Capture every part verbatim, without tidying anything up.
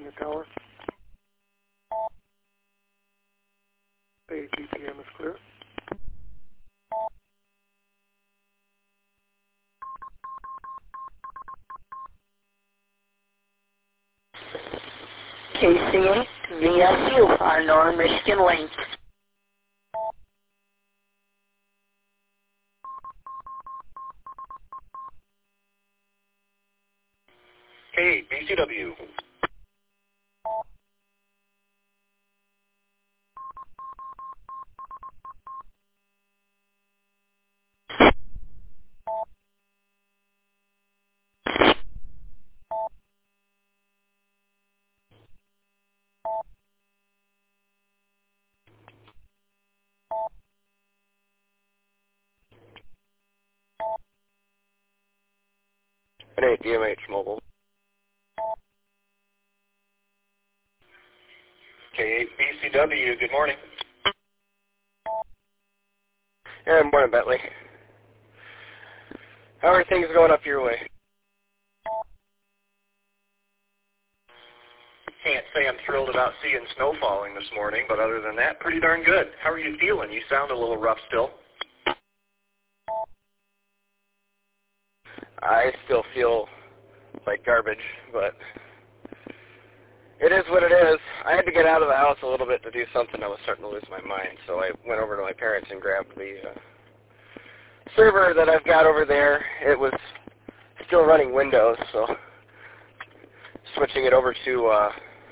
the tower. A T P M is clear. K C eight V S U on Northern Michigan Link. Hey, B C W. Hey, D M H Mobile. K eight B C W, good morning. Yeah, good morning, Bentley. How are things going up your way? Can't say I'm thrilled about seeing snow falling this morning, but other than that, pretty darn good. How are you feeling? You sound a little rough still. I still feel like garbage, but it is what it is. I had to get out of the house a little bit to do something. I was starting to lose my mind, so I went over to my parents and grabbed the uh, server that I've got over there. It was still running Windows, so switching it over to uh,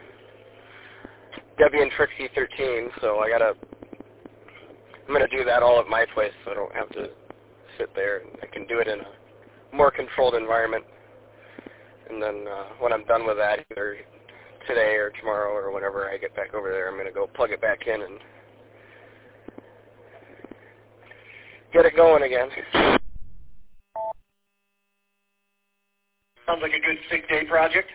Debian Trixie thirteen, so I gotta, I'm gonna do that all at my place so I don't have to sit there. I can do it in a more controlled environment. And then uh, when I'm done with that, either today or tomorrow or whenever I get back over there, I'm going to go plug it back in and get it going again. Sounds like a good sick day project.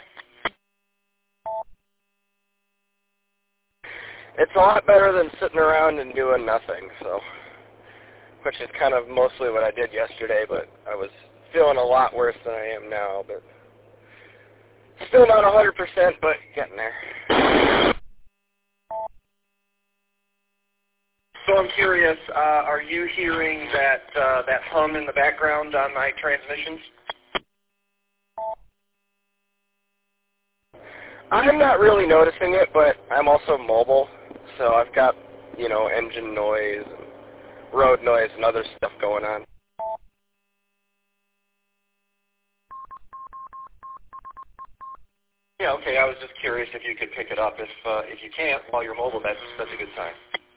It's a lot better than sitting around and doing nothing, so, which is kind of mostly what I did yesterday, but I was feeling a lot worse than I am now, but still not one hundred percent, but getting there. So I'm curious, uh, are you hearing that uh, that hum in the background on my transmissions? I'm not really noticing it, but I'm also mobile, so I've got, you know, engine noise, and road noise, and other stuff going on. Yeah, okay, I was just curious if you could pick it up. If uh, if you can't, while you're mobile, that's, that's a good sign.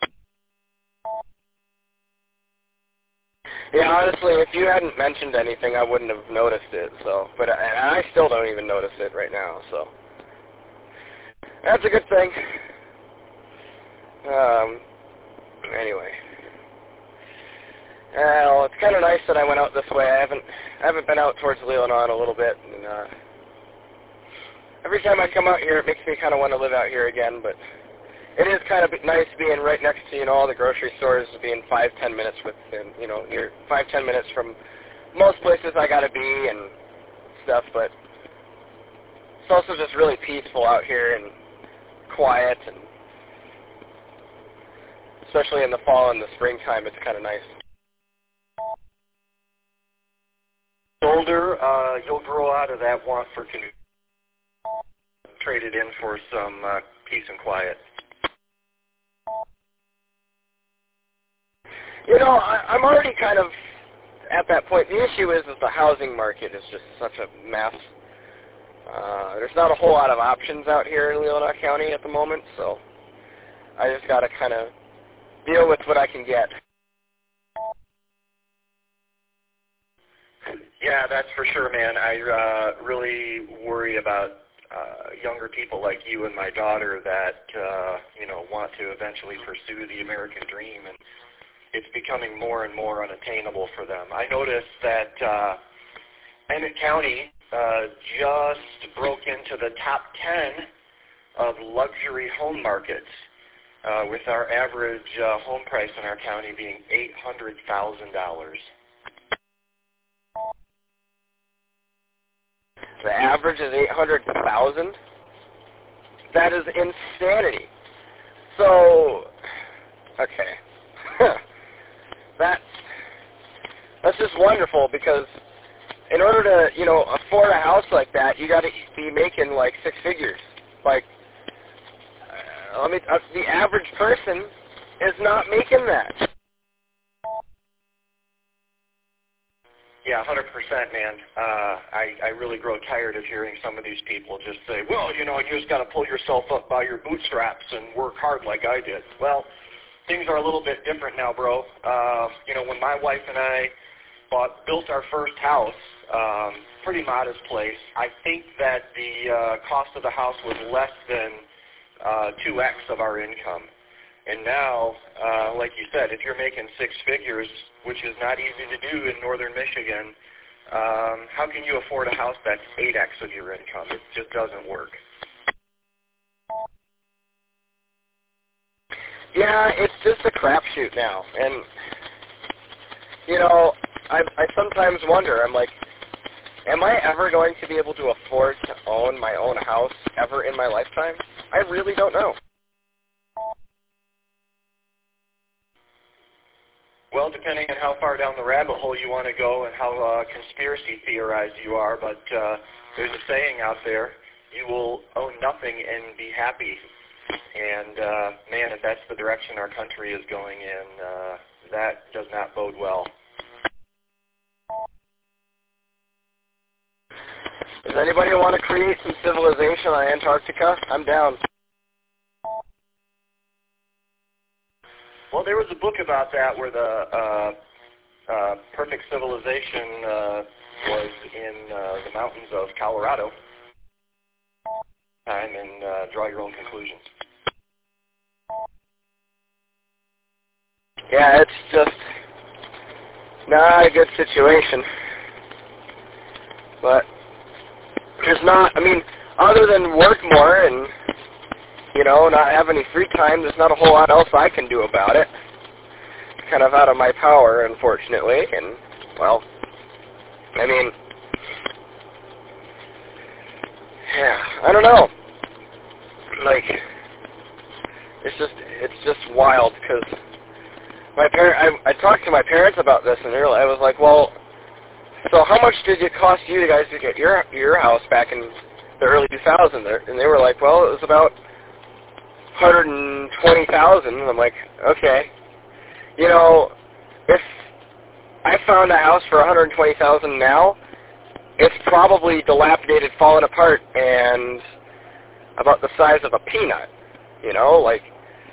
Yeah, honestly, if you hadn't mentioned anything, I wouldn't have noticed it, so, but I, I still don't even notice it right now, so. That's a good thing. Um, anyway. Well, it's kind of nice that I went out this way. I haven't, I haven't been out towards Leelanau in a little bit, and, uh, every time I come out here, it makes me kind of want to live out here again, but it is kind of nice being right next to, you know, all the grocery stores, being five, ten minutes within, you know, you're five, ten minutes from most places I got to be and stuff, but it's also just really peaceful out here and quiet, and especially in the fall and the springtime, it's kind of nice. Older, uh, you'll grow out of that want for convenience. Trade it in for some uh, peace and quiet. You know, I, I'm already kind of at that point. The issue is that the housing market is just such a mess. Uh, there's not a whole lot of options out here in Leelanau County at the moment, so I just got to kind of deal with what I can get. Yeah, that's for sure, man. I uh, really worry about uh, younger people like you and my daughter that, uh, you know, want to eventually pursue the American dream, and it's becoming more and more unattainable for them. I noticed that uh, Emmett County uh, just broke into the top ten of luxury home markets, uh, with our average uh, home price in our county being eight hundred thousand dollars. The average is eight hundred thousand dollars? that is insanity. So, okay. That's, that's just wonderful because in order to, you know, afford a house like that, you got to be making like six figures. Like, uh, let me, uh, the average person is not making that. Yeah, one hundred percent, man. Uh, I, I really grow tired of hearing some of these people just say, well, you know, you just got to pull yourself up by your bootstraps and work hard like I did. Well, things are a little bit different now, bro. Uh, you know, when my wife and I bought, built our first house, um, pretty modest place, I think that the uh, cost of the house was less than uh, two X of our income. And now, uh, like you said, if you're making six figures, which is not easy to do in northern Michigan, um, how can you afford a house that's eight X of your income? It just doesn't work. Yeah, it's just a crapshoot now. And, you know, I, I sometimes wonder, I'm like, am I ever going to be able to afford to own my own house ever in my lifetime? I really don't know. Well, depending on how far down the rabbit hole you want to go and how uh, conspiracy theorized you are, but uh, there's a saying out there, you will own nothing and be happy. And, uh, man, if that's the direction our country is going in, uh, that does not bode well. Does anybody want to create some civilization on Antarctica? I'm down. Well, there was a book about that where the uh, uh, perfect civilization uh, was in uh, the mountains of Colorado. Time and uh, draw your own conclusions. Yeah, it's just not a good situation. But there's not, I mean, other than work more and, you know, not have any free time, there's not a whole lot else I can do about it. It's kind of out of my power, unfortunately, and, well, I mean, yeah, I don't know. Like, it's just, it's just wild, because my parent, I, I talked to my parents about this, and they were, I was like, well, so how much did it cost you guys to get your your house back in the early two thousands? And they were like, well, it was about one hundred twenty thousand dollars. And I'm like, okay. You know, if I found a house for one hundred twenty thousand dollars now, it's probably dilapidated, fallen apart, and about the size of a peanut. You know, like,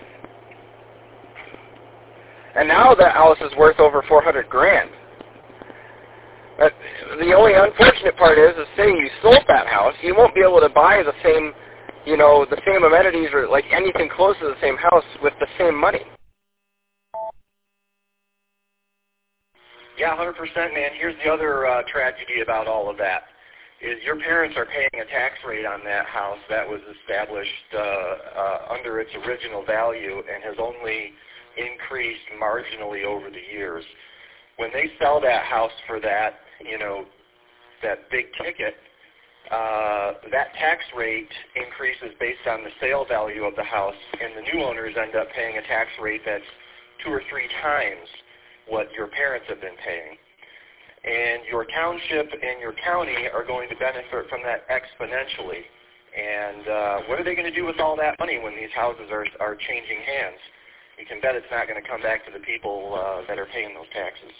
and now that house is worth over four hundred grand. But the only unfortunate part is, is say you sold that house, you won't be able to buy the same, you know, the same amenities or like anything close to the same house with the same money. Yeah, one hundred percent, man. Here's the other uh, tragedy about all of that, is your parents are paying a tax rate on that house that was established uh, uh, under its original value and has only increased marginally over the years. When they sell that house for that, you know, that big ticket, uh, that tax rate increases based on the sale value of the house, and the new owners end up paying a tax rate that's two or three times what your parents have been paying. And your township and your county are going to benefit from that exponentially. And uh, what are they going to do with all that money when these houses are, are changing hands? You can bet it's not going to come back to the people uh, that are paying those taxes.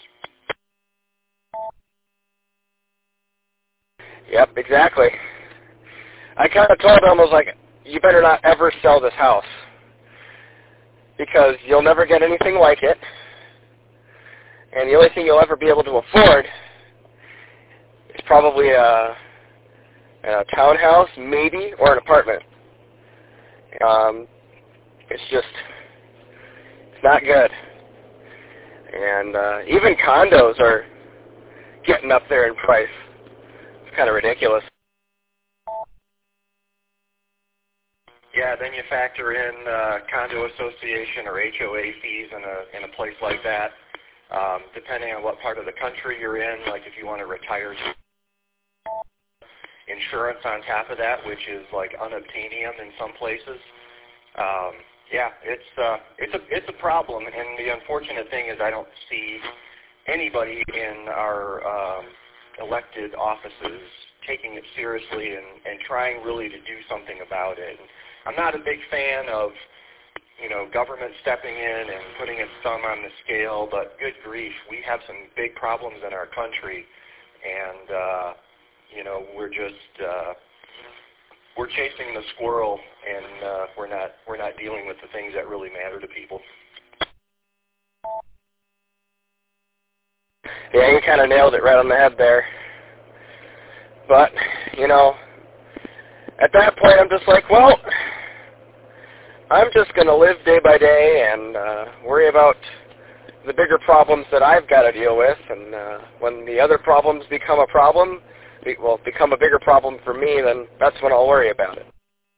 Yep, exactly. I kind of told them, I was like, you better not ever sell this house because you'll never get anything like it, and the only thing you'll ever be able to afford is probably a, a townhouse, maybe, or an apartment. Um, it's just, it's not good. And uh, even condos are getting up there in price. It's kind of ridiculous. Yeah, then you factor in uh, condo association or H O A fees in a in a place like that. Um, depending on what part of the country you're in, like if you want to retire, insurance on top of that, which is like unobtainium in some places. Um, yeah, it's uh, it's a it's a problem, and the unfortunate thing is I don't see anybody in our um, elected offices taking it seriously and, and trying really to do something about it. I'm not a big fan of, you know, government stepping in and putting its thumb on the scale, but good grief, we have some big problems in our country, and, uh, you know, we're just, uh, we're chasing the squirrel, and uh, we're not, we're not dealing with the things that really matter to people. Yeah, you kind of nailed it right on the head there. But, you know, at that point I'm just like, well, I'm just going to live day by day and uh, worry about the bigger problems that I've got to deal with. And uh, when the other problems become a problem, be, well, become a bigger problem for me, then that's when I'll worry about it.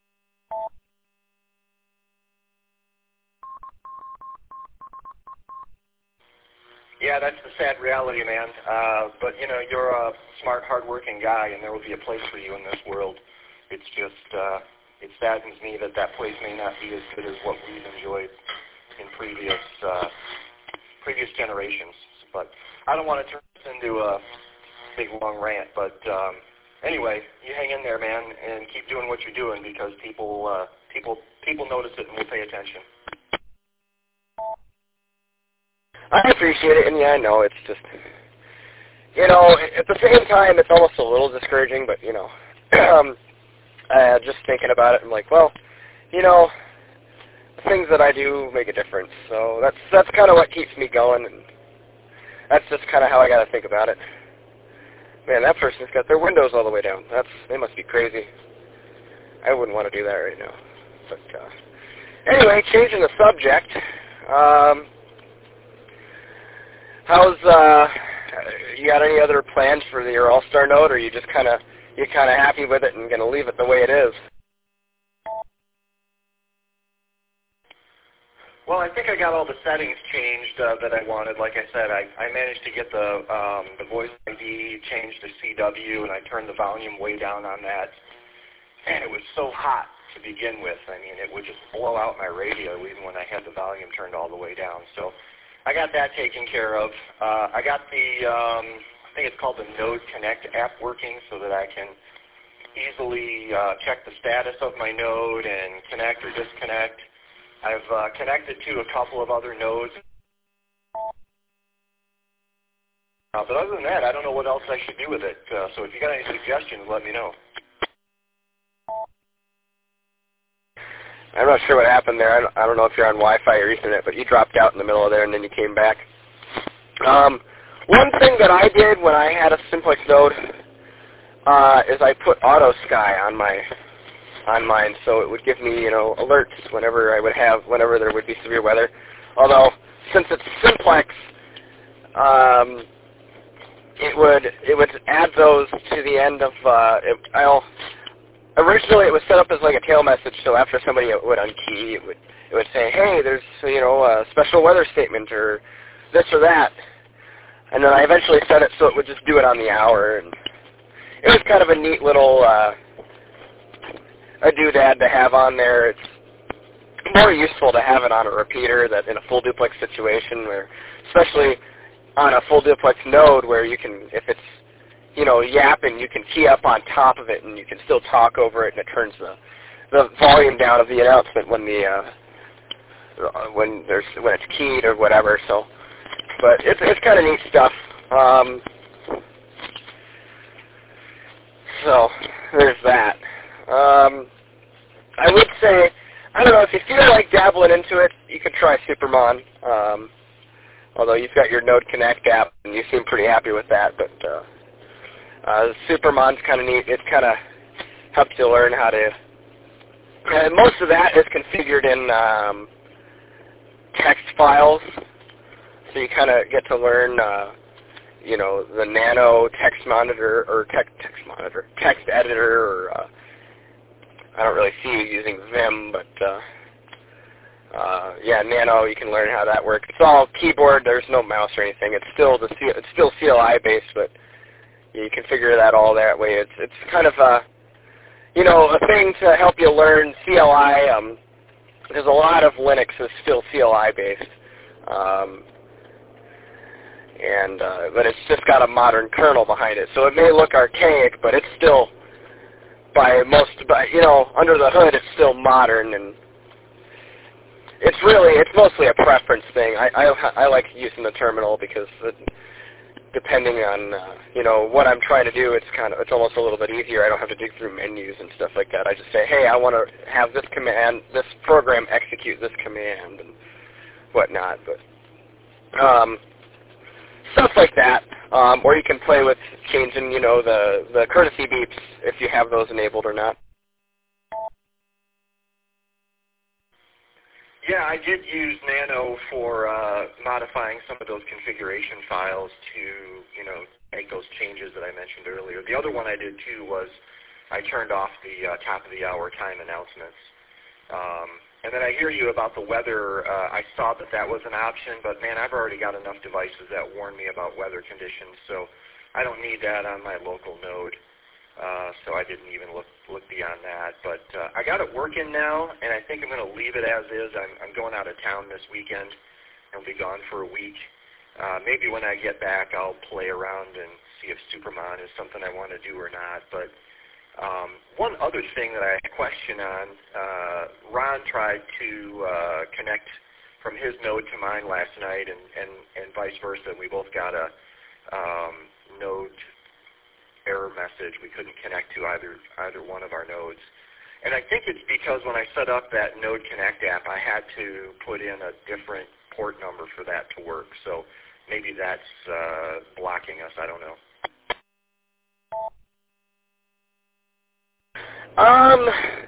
Yeah, that's the sad reality, man. Uh, but, you know, you're a smart, hardworking guy, and there will be a place for you in this world. It's just, uh, it saddens me that that place may not be as good as what we've enjoyed in previous uh, previous generations. But I don't want to turn this into a big, long rant. But um, anyway, you hang in there, man, and keep doing what you're doing because people, uh, people, people notice it and will pay attention. I appreciate it, and yeah, I know, it's just, you know, at the same time, it's almost a little discouraging, but, you know, um, uh, just thinking about it, I'm like, well, you know, the things that I do make a difference, so that's that's kind of what keeps me going, and that's just kind of how I got to think about it. Man, that person's got their windows all the way down. That's, they must be crazy. I wouldn't want to do that right now. But, uh, anyway, changing the subject, um... How's, uh, you got any other plans for your All-Star Node, or are you just kind of, you're kind of happy with it and going to leave it the way it is? Well, I think I got all the settings changed uh, that I wanted. Like I said, I, I managed to get the, um, the voice I D changed to C W, and I turned the volume way down on that. And it was so hot to begin with. I mean, it would just blow out my radio even when I had the volume turned all the way down. So I got that taken care of. Uh, I got the, um, I think it's called the Node Connect app working so that I can easily uh, check the status of my node and connect or disconnect. I've uh, connected to a couple of other nodes. Uh, but other than that, I don't know what else I should do with it. Uh, so if you got any suggestions, let me know. I'm not sure what happened there. I don't, I don't know if you're on Wi-Fi or Ethernet, but you dropped out in the middle of there and then you came back. Um, one thing that I did when I had a Simplex node uh, is I put AutoSky on my on mine, so it would give me, you know, alerts whenever I would have, whenever there would be severe weather. Although since it's Simplex, um, it would it would add those to the end of. Uh, it, I'll. Originally, it was set up as like a tail message, so after somebody would unkey, it would it would say, "Hey, there's you know a special weather statement or this or that," and then I eventually set it so it would just do it on the hour, and it was kind of a neat little uh, a doodad to have on there. It's more useful to have it on a repeater that in a full duplex situation, where especially on a full duplex node where you can, if it's you know, yapping, you can key up on top of it, and you can still talk over it, and it turns the the volume down of the announcement when the uh, when there's when it's keyed or whatever. So, but it's it's kind of neat stuff. Um, so there's that. Um, I would say, I don't know, if you feel like dabbling into it, you could try Supermon. Um, although you've got your Node Connect app, and you seem pretty happy with that, but. Uh, Uh, Supermon's kind of neat. It kind of helps you learn how to... Uh, most of that is configured in um, text files, so you kind of get to learn, uh, you know, the Nano text monitor, or text, text monitor, text editor, or uh, I don't really see you using Vim, but uh, uh, yeah, Nano, you can learn how that works. It's all keyboard. There's no mouse or anything. It's still the C- it's still C L I based, but you can figure that all that way. It's it's kind of uh, you know, a thing to help you learn C L I. Um, there's a lot of Linux is still C L I based, um, and uh, but it's just got a modern kernel behind it. So it may look archaic, but it's still, by most, by you know, under the hood, it's still modern, and it's really, it's mostly a preference thing. I I, I like using the terminal because it, depending on, uh, you know, what I'm trying to do, it's kind of, it's almost a little bit easier. I don't have to dig through menus and stuff like that. I just say, hey, I want to have this command, this program execute this command and whatnot. But um, stuff like that. Um, or you can play with changing, you know, the, the courtesy beeps if you have those enabled or not. Yeah, I did use Nano for uh, modifying some of those configuration files to, you know, make those changes that I mentioned earlier. The other one I did too was I turned off the uh, top of the hour time announcements. Um, and then I hear you about the weather. Uh, I saw that that was an option, but man, I've already got enough devices that warn me about weather conditions, so I don't need that on my local node. Uh, so I didn't even look look beyond that. But uh, I got it working now, and I think I'm going to leave it as is. I'm, I'm going out of town this weekend. I'll be gone for a week. Uh, maybe when I get back, I'll play around and see if Supermon is something I want to do or not. But um, one other thing that I had a question on, uh, Ron tried to uh, connect from his node to mine last night, and, and, and vice versa. We both got a um, node error message. We couldn't connect to either either one of our nodes. And I think it's because when I set up that Node Connect app, I had to put in a different port number for that to work. So maybe that's uh, blocking us. I don't know. Um,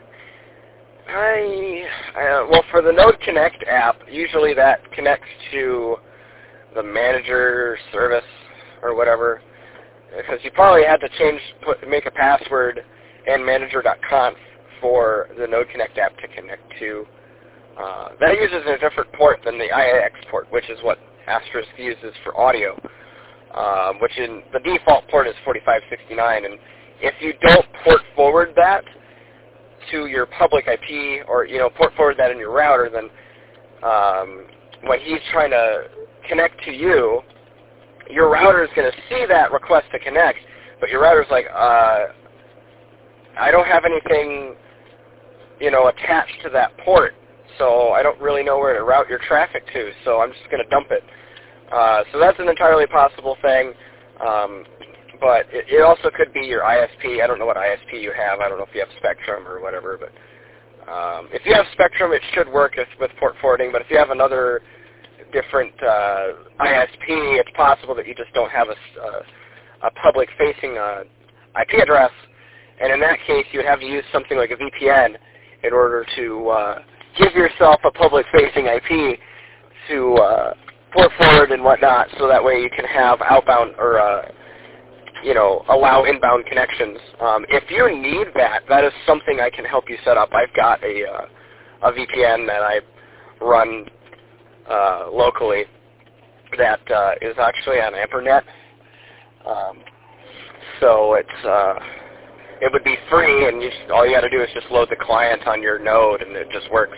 I, I well, for the Node Connect app, usually that connects to the manager service or whatever. Because you probably had to change, put, make a password and manager dot conf for the Node Connect app to connect to. Uh, that uses a different port than the I A X port, which is what Asterisk uses for audio, um, which in the default port is forty-five sixty-nine. And if you don't port forward that to your public I P, or you know port forward that in your router, then um, when he's trying to connect to you, your router is going to see that request to connect, but your router's like, uh, I don't have anything, you know, attached to that port, so I don't really know where to route your traffic to, so I'm just going to dump it. Uh, so that's an entirely possible thing, um, but it, it also could be your I S P. I don't know what I S P you have. I don't know if you have Spectrum or whatever, but um, if you have Spectrum, it should work with, with port forwarding, but if you have another different uh, I S P, it's possible that you just don't have a, a, a public-facing uh, I P address, and in that case, you would have to use something like a V P N in order to uh, give yourself a public-facing I P to uh, port forward and whatnot, so that way you can have outbound or uh, you know allow inbound connections. Um, if you need that, that is something I can help you set up. I've got a uh, a V P N that I run Uh, locally that uh, is actually on Ampernet. Um, so it's uh, it would be free, and you just, all you got to do is just load the client on your node, and it just works.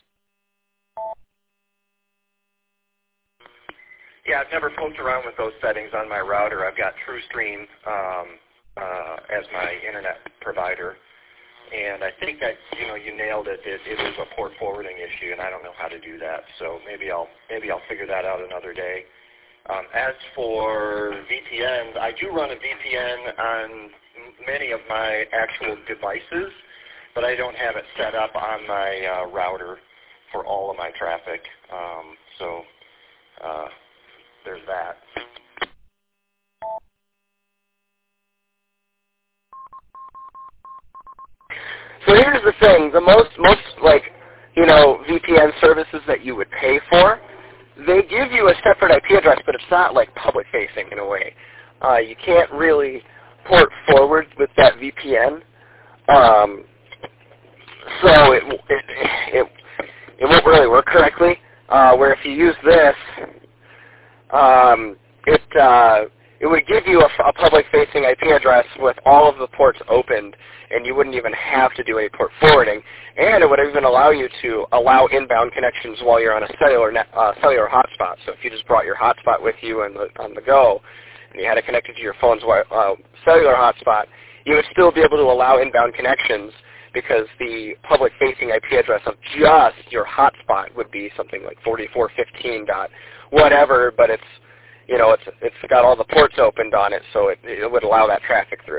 Yeah, I've never poked around with those settings on my router. I've got TrueStream um, uh, as my internet provider. And I think that you know you nailed it. It, it is a port forwarding issue, and I don't know how to do that. So maybe I'll maybe I'll figure that out another day. Um, as for V P Ns, I do run a V P N on many of my actual devices, but I don't have it set up on my uh, router for all of my traffic. Um, so uh, there's that. So here's the thing: the most, most like, you know, V P N services that you would pay for, they give you a separate I P address, but it's not like public-facing in a way. Uh, you can't really port forward with that V P N, um, so it, it it it won't really work correctly. Uh, where if you use this, um, it uh, it would give you a, a public-facing I P address with all of the ports opened, and you wouldn't even have to do any port forwarding. And it would even allow you to allow inbound connections while you're on a cellular net, uh, cellular hotspot. So if you just brought your hotspot with you on the, on the go, and you had it connected to your phone's uh, cellular hotspot, you would still be able to allow inbound connections because the public-facing I P address of just your hotspot would be something like forty-four fifteen dot whatever, but it's you know, it's it's got all the ports opened on it, so it, it would allow that traffic through.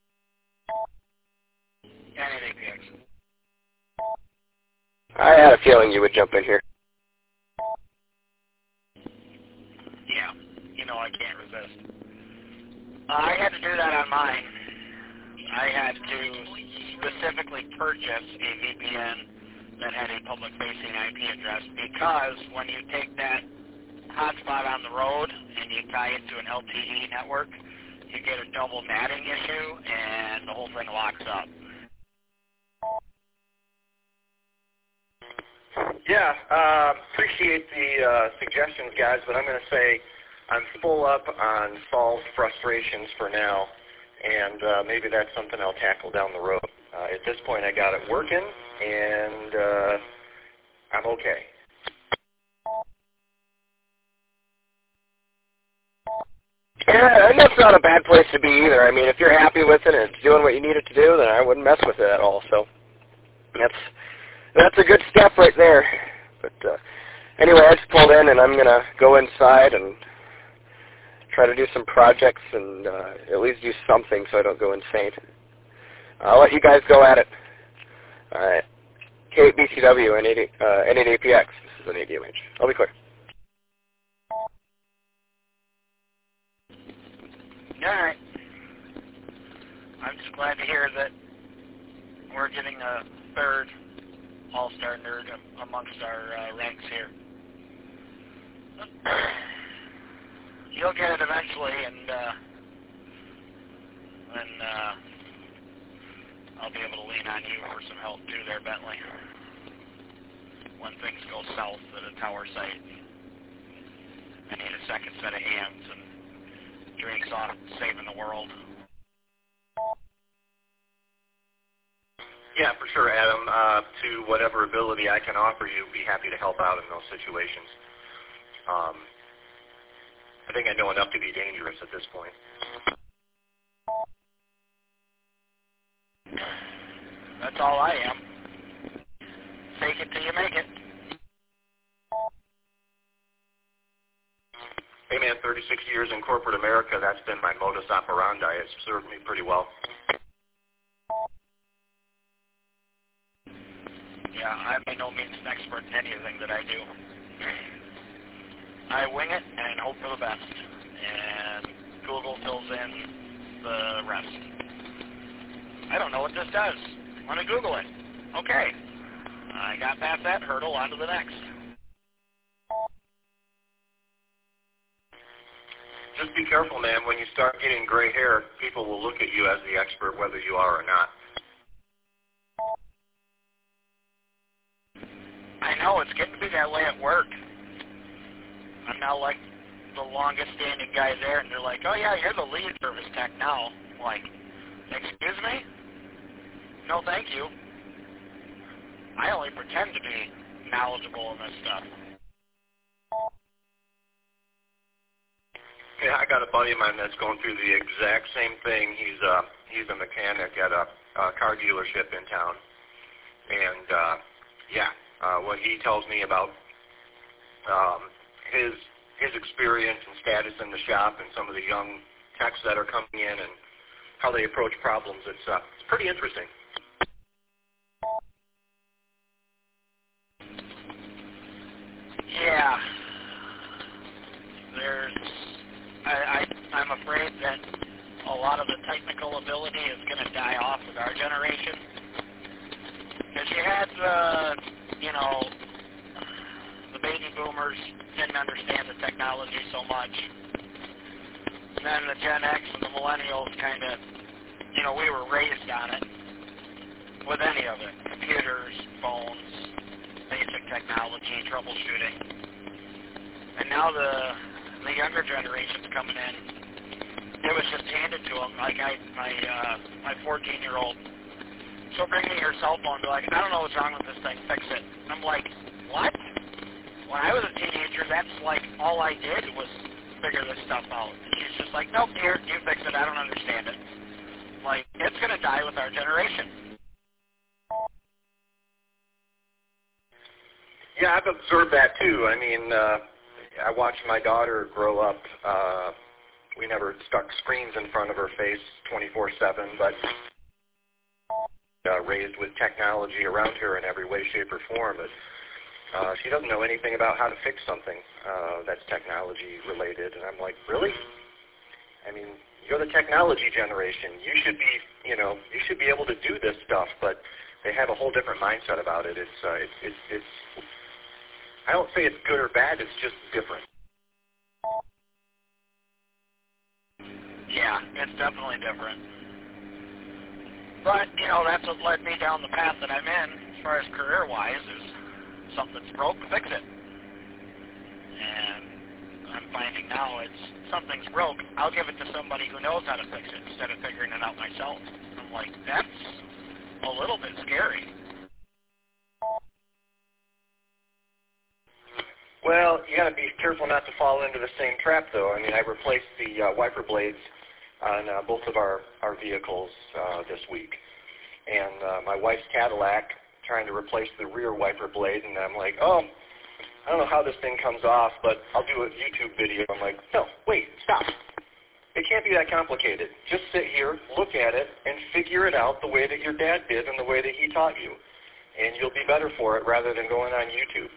I had a feeling you would jump in here. Yeah, you know I can't resist. Uh, I had to do that on mine. I had to specifically purchase a V P N that had a public-facing I P address because when you take that hotspot on the road and you tie it to an L T E network, you get a double natting issue and the whole thing locks up. Yeah, uh, appreciate the uh, suggestions, guys, but I'm going to say I'm full up on solved frustrations for now, and uh, maybe that's something I'll tackle down the road. Uh, at this point, I got it working, and uh, I'm okay. Yeah, and that's not a bad place to be either. I mean, if you're happy with it and it's doing what you need it to do, then I wouldn't mess with it at all. So that's that's a good step right there. But uh, anyway, I just pulled in, and I'm going to go inside and try to do some projects and uh, at least do something so I don't go insane. I'll let you guys go at it. All right. K eight B C W, N eight A P X. This is an A D M H. I'll be clear. All right. I'm just glad to hear that we're getting a third all-star nerd amongst our uh, ranks here. You'll get it eventually, and uh, then uh, I'll be able to lean on you for some help too there, Bentley. When things go south at a tower site, I need a second set of hands, and Drake's off saving the world. Yeah, for sure, Adam. Uh, to whatever ability I can offer you, be happy to help out in those situations. Um, I think I know enough to be dangerous at this point. That's all I am. Take it till you make it. Hey, man, thirty-six years in corporate America, that's been my modus operandi. It's served me pretty well. Yeah, I'm by no means an expert in anything that I do. I wing it and hope for the best, and Google fills in the rest. I don't know what this does. Want to Google it. Okay. I got past that hurdle, on to the next. Just be careful, man. When you start getting gray hair, people will look at you as the expert whether you are or not. I know, it's getting to be that way at work. I'm now like the longest standing guy there, and they're like, oh yeah, you're the lead service tech now. I'm like, excuse me? No thank you. I only pretend to be knowledgeable in this stuff. Yeah, I got a buddy of mine that's going through the exact same thing. He's uh, he's a mechanic at a, a car dealership in town, and uh, yeah, uh, what he tells me about um, his his experience and status in the shop, and some of the young techs that are coming in, and how they approach problems, it's uh, it's pretty interesting. Yeah, there's. I, I, I'm afraid that a lot of the technical ability is going to die off with our generation. Because you had the, you know, the baby boomers didn't understand the technology so much. And then the Gen X and the millennials kind of, you know, we were raised on it with any of it. Computers, phones, basic technology, troubleshooting. And now the the younger generation's coming in, it was just handed to him. Like I, my uh, my fourteen-year-old, she'll bring me her cell phone and be like, I don't know what's wrong with this thing, fix it. And I'm like, what? When I was a teenager, that's like all I did was figure this stuff out. And she's just like, nope, here, you fix it. I don't understand it. Like, it's going to die with our generation. Yeah, I've observed that too. I mean, uh, I watched my daughter grow up. Uh, we never stuck screens in front of her face twenty-four seven, but uh, raised with technology around her in every way, shape, or form. But, uh, she doesn't know anything about how to fix something uh, that's technology related. And I'm like, really? I mean, you're the technology generation. You should be, you know, you should be able to do this stuff. But they have a whole different mindset about it. It's, uh, it's, it's, it's. I don't say it's good or bad. It's just different. Yeah, it's definitely different. But, you know, that's what led me down the path that I'm in as far as career-wise is something's broke, fix it. And I'm finding now it's something's broke, I'll give it to somebody who knows how to fix it instead of figuring it out myself. I'm like, that's a little bit scary. Well, you got to be careful not to fall into the same trap, though. I mean, I replaced the uh, wiper blades on uh, both of our, our vehicles uh, this week. And uh, my wife's Cadillac trying to replace the rear wiper blade, and I'm like, oh, I don't know how this thing comes off, but I'll do a YouTube video. I'm like, no, wait, stop. It can't be that complicated. Just sit here, look at it, and figure it out the way that your dad did and the way that he taught you. And you'll be better for it rather than going on YouTube.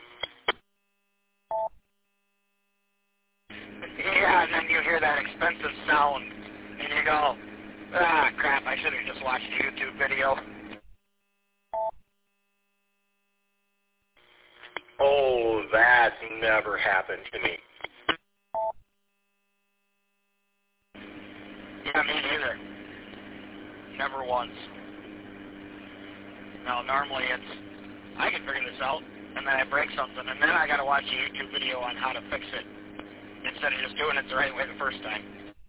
Yeah, and then you hear that expensive sound, and you go, ah, crap, I should have just watched a YouTube video. Oh, that's never happened to me. Yeah, me neither. Never once. No, normally it's, I can figure this out, and then I break something, and then I got to watch a YouTube video on how to fix it, instead of just doing it the right way the first time.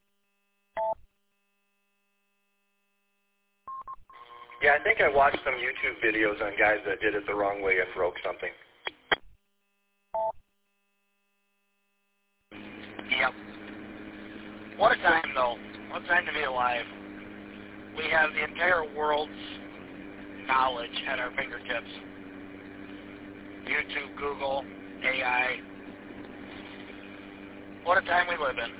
Yeah, I think I watched some YouTube videos on guys that did it the wrong way and broke something. Yep. What a time, though. What a time to be alive. We have the entire world's knowledge at our fingertips. YouTube, Google, A I. What a time we live in.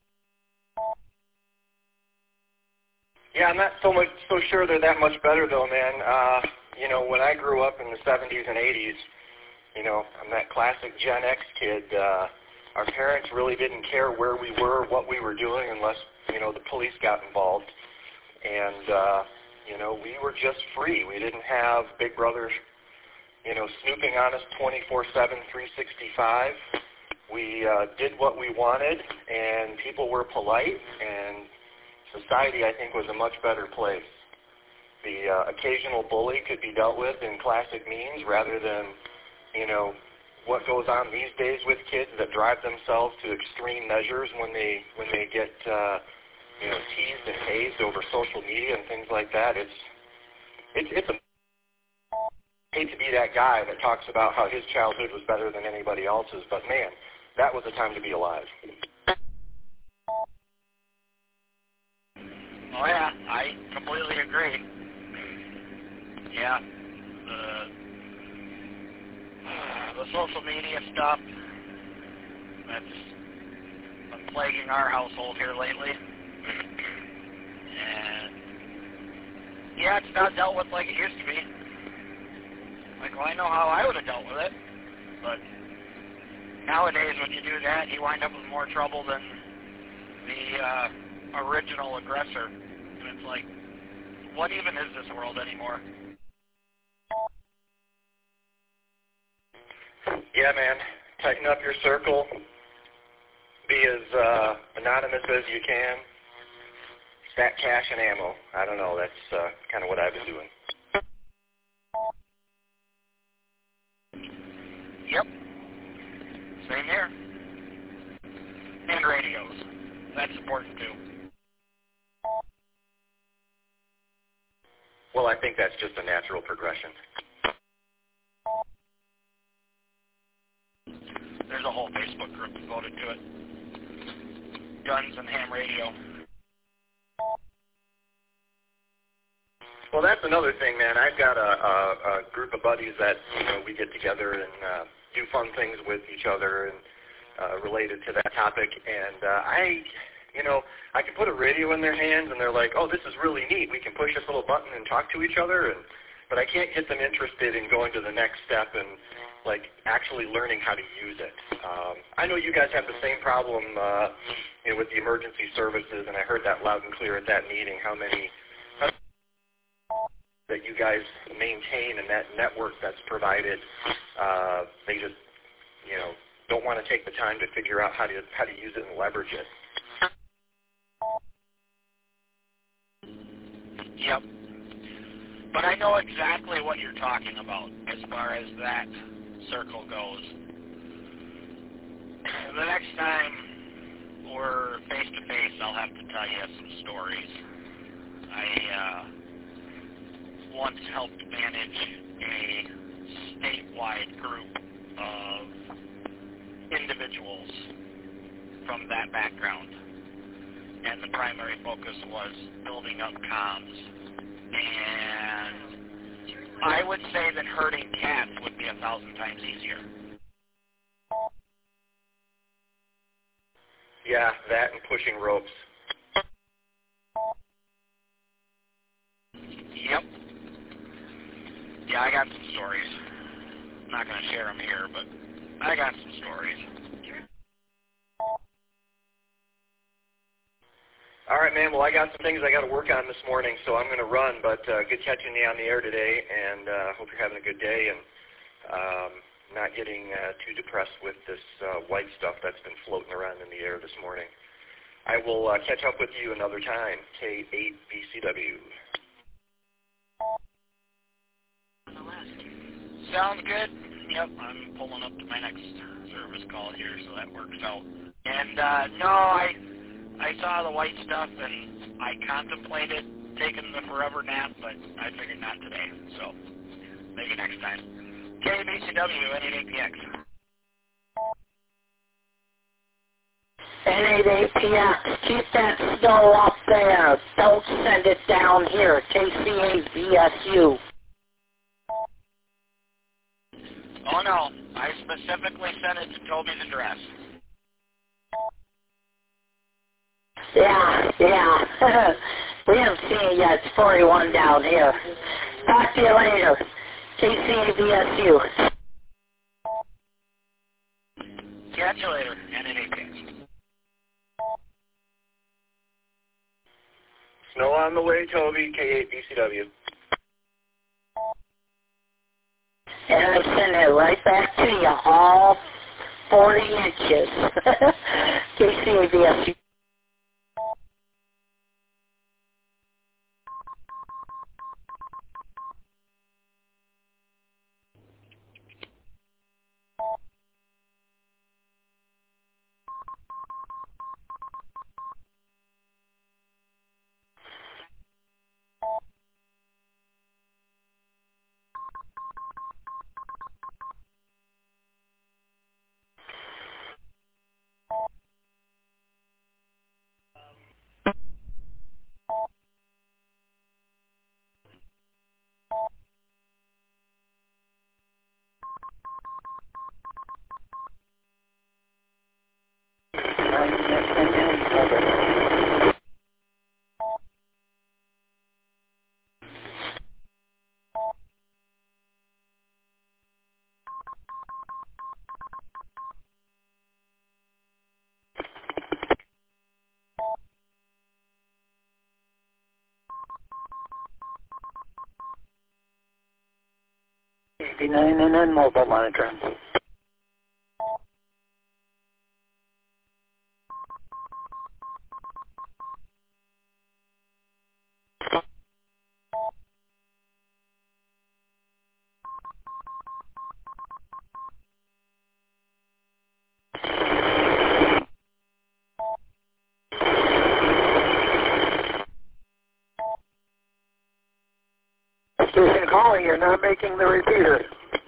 Yeah, I'm not so much so sure they're that much better, though, man. Uh, you know, when I grew up in the seventies and eighties, you know, I'm that classic Gen X kid. Uh, our parents really didn't care where we were, what we were doing, unless, you know, the police got involved. And, uh, you know, we were just free. We didn't have Big Brother, you know, snooping on us twenty-four seven, three sixty-five. We uh, did what we wanted, and people were polite, and society, I think, was a much better place. The uh, occasional bully could be dealt with in classic means rather than, you know, what goes on these days with kids that drive themselves to extreme measures when they when they get, uh, you know, teased and hazed over social media and things like that. It's it's it's a I hate to be that guy that talks about how his childhood was better than anybody else's, but man, that was a time to be alive. Oh yeah, I completely agree. Yeah, the the social media stuff that's been plaguing our household here lately, and yeah, it's not dealt with like it used to be. Like, well, I know how I would have dealt with it, but nowadays when you do that, you wind up with more trouble than the uh, original aggressor. And it's like, what even is this world anymore? Yeah, man. Tighten up your circle. Be as uh, anonymous as you can. Stack cash and ammo. I don't know. That's uh, kind of what I've been doing. Yep. Same here. And radios. That's important too. well, I think that's just a natural progression. There's a whole Facebook group devoted to it. Guns and ham radio. Well, that's another thing, man. I've got a, a, a group of buddies that, you know, we get together and uh, do fun things with each other and uh, related to that topic. And uh, I, you know, I can put a radio in their hands and they're like, oh, this is really neat. We can push this little button and talk to each other. And but I can't get them interested in going to the next step and, like, actually learning how to use it. Um, I know you guys have the same problem, uh, you know, with the emergency services, and I heard that loud and clear at that meeting, how many that you guys maintain and that network that's provided, uh, they just, you know, don't want to take the time to figure out how to how to use it and leverage it. Yep. But I know exactly what you're talking about as far as that circle goes. The next time we're face-to-face, I'll have to tell you some stories. I uh, once helped manage a statewide group of individuals from that background. And the primary focus was building up comms. And I would say that herding cats would be a thousand times easier. Yeah, that and pushing ropes. Yep. Yeah, I got some stories. I'm not going to share them here, but I got some stories. All right, man. Well, I got some things I got to work on this morning, so I'm going to run. But uh, good catching you on the air today, and uh, hope you're having a good day and um, not getting uh, too depressed with this uh, white stuff that's been floating around in the air this morning. I will uh, catch up with you another time. K eight B C W. Sounds good. Yep, I'm pulling up to my next service call here, so that works out. And uh, no, I. I saw the white stuff, and I contemplated taking the forever nap, but I figured not today, so maybe next time. K B C W, N eighty-eight P X. N eighty-eight P X, keep that snow up there. Don't send it down here. K C A V S U. Oh, no. I specifically sent it to Toby's address. Yeah, yeah. We haven't seen it yet. It's forty-one down here. Talk to you later. K C A V S U. Catch you later, N eighty-eight P X. Snow on the way, Toby, K eight B C W. And I send it right back to you, all forty inches. K C A V S U. eighty-nine and then mobile monitoring. Station calling, you're not making the repeater.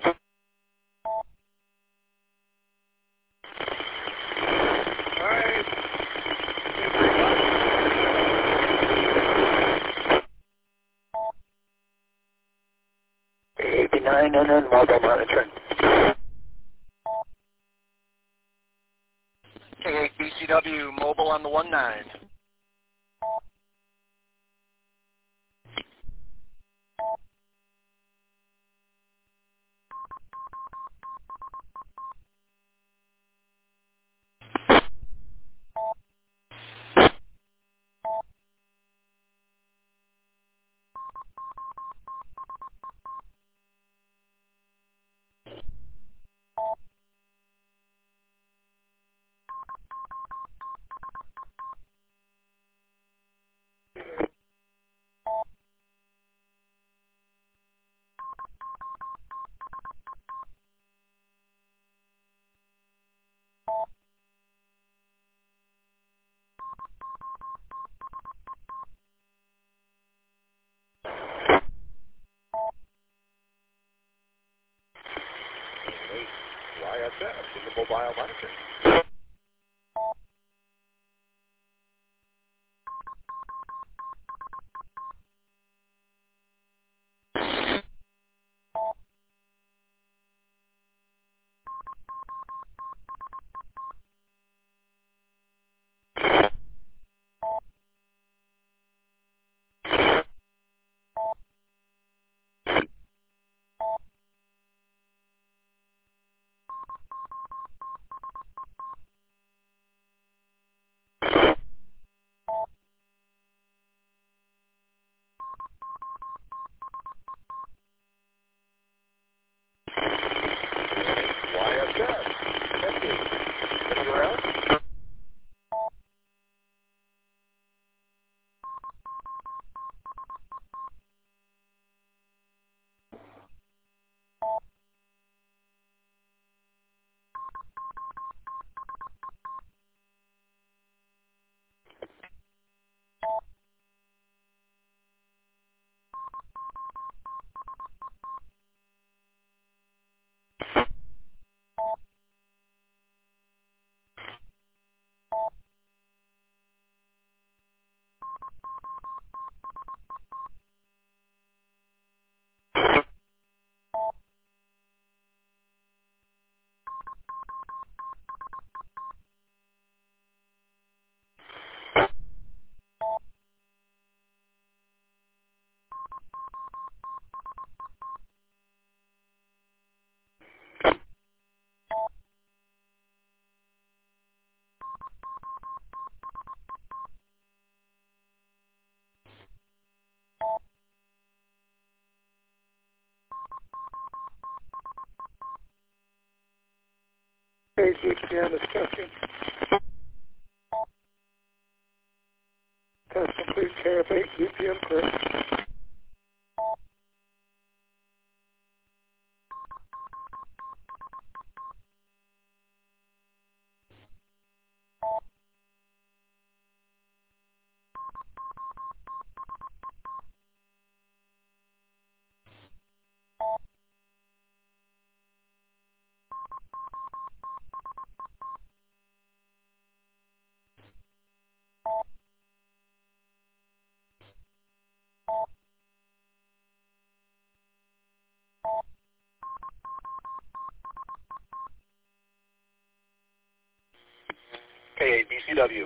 Alright. eighty-nine and then mobile monitoring. K eight B C W, mobile on the one nine. Y S S in the mobile monitor. Y S S. Anywhere else? K G P M is testing. Test complete, K F eight, G P M clear. K eight B C W.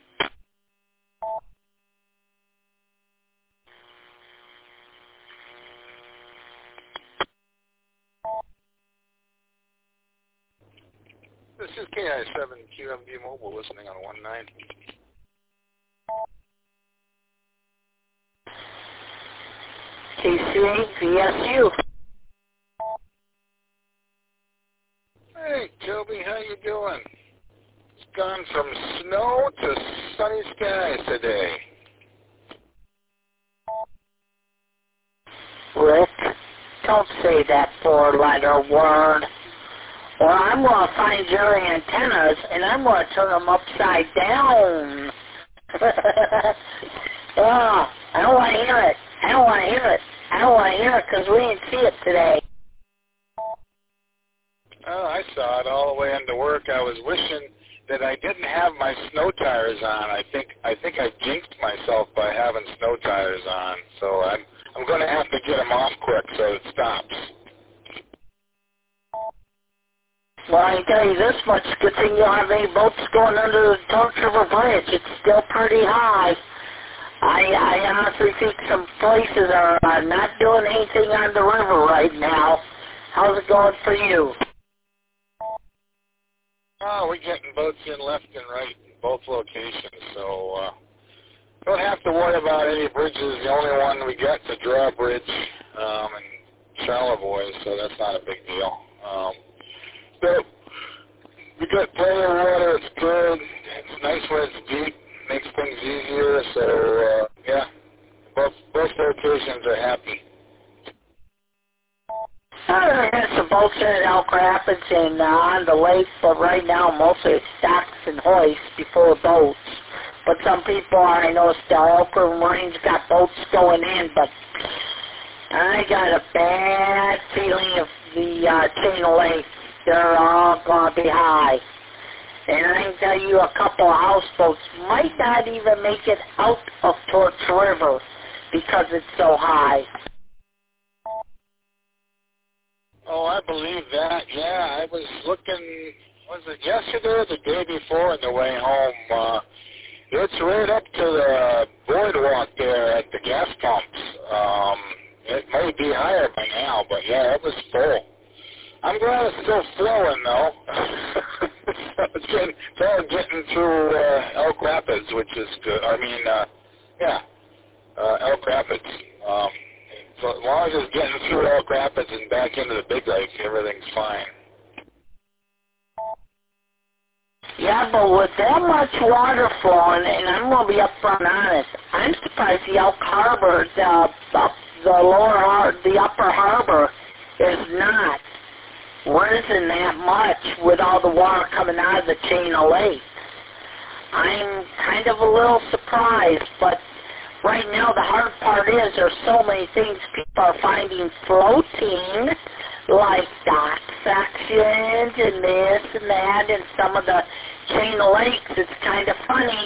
This is K I seven Q M B Mobile listening on one nine. K C eight V S U. Hey, Toby, how you doing? It's gone from snow to sunny skies today. Rick, don't say that four-letter word. Or I'm going to find your antennas and I'm going to turn them upside down. Oh, I don't want to hear it. I don't want to hear it. I I don't want to hear it because we didn't see it today. Oh, I saw it all the way into work. I was wishing that I didn't have my snow tires on. I think I think I jinxed myself by having snow tires on. So I'm I'm going to have to get them off quick so it stops. Well, I can tell you this much, good thing you don't have any boats going under the Torch River Bridge. It's still pretty high. I, I honestly think some places are uh, not doing anything on the river right now. How's it going for you? Oh, we're getting boats in left and right in both locations, so uh, don't have to worry about any bridges. The only one we got is a drawbridge um, in Charlevoix, so that's not a big deal. Um, but we got plenty of water. It's good. It's nice when it's deep. Makes things easier. So uh, yeah, both both locations are happy. I had some boats in at Elk Rapids and uh, on the lake, but right now mostly it's stocks and hoists before boats. But some people, I know, still Elk River Marine's got boats going in, but I got a bad feeling of the uh, chain of lakes. They're all going to be high. And I can tell you a couple of houseboats might not even make it out of Torch River because it's so high. Oh, I believe that. Yeah, I was looking, was it yesterday or the day before on the way home? Uh, it's right up to the boardwalk there at the gas pumps. Um, it may be higher by now, but yeah, it was full. I'm glad it's still flowing, though. so it's, getting, it's all getting through uh, Elk Rapids, which is good. I mean, uh, yeah, uh, Elk Rapids. Um, so as long as it's getting through Elk Rapids and back into the Big Lake, everything's fine. Yeah, but with that much water flowing, and I'm going to be upfront honest, I'm surprised the Elk Harbor, the, up, the lower, har- the upper harbor, is not risen that much with all the water coming out of the chain of lakes. I'm kind of a little surprised, but right now the hard part is there's so many things people are finding floating, like dock sections and this and that, and some of the chain of lakes. It's kind of funny.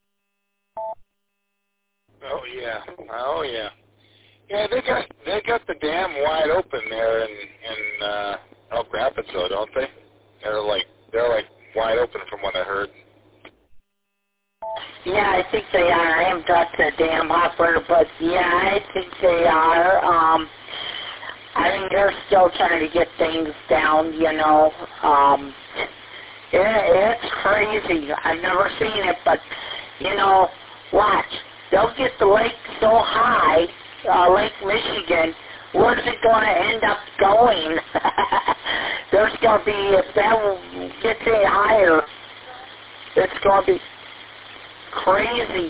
Oh yeah, oh yeah, yeah. They got they got the dam wide open there in in uh, Elk Rapids, though, don't they? They're like they're like wide open from what I heard. Yeah, I think they are. I haven't talked to the dam operator, but yeah, I think they are. Um, I think they're still trying to get things down, you know. Um, it, it's crazy. I've never seen it, but, you know, watch. They'll get the lake so high, uh, Lake Michigan, where's it going to end up going? There's going to be, if that gets any higher, it's going to be crazy.